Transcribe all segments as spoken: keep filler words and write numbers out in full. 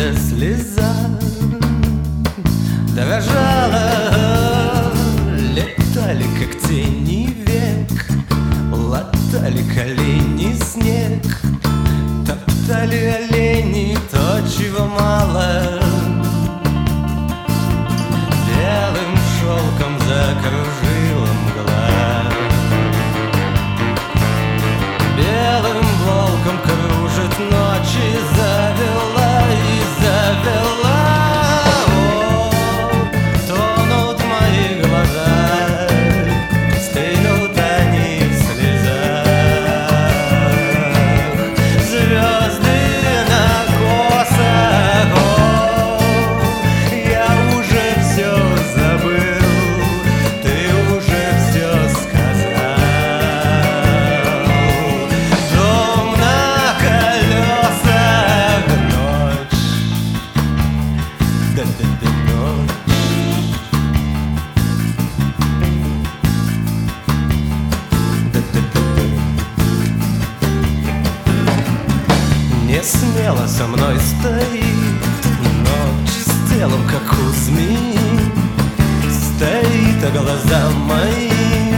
каждая слеза дрожала. Летали, как тени век, латали колени снег, топтали олени то, чего мало. Белым шелком закружила мгла, белым волком кружит ночь и завела, и завела. О, тонут мои глаза, стынут они в слезах. Звезды на косах, о, я уже все забыл, ты уже все сказал. Дом на колесах, ночь, да-да-да, ночь. Не смело со мной стоит ночь с телом, как у змеи, стоит, а глаза мои,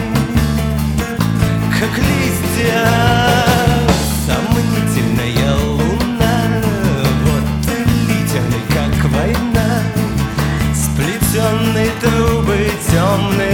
как листья. Сомнительная луна, вот летели, как война, сплетенные трубы темные.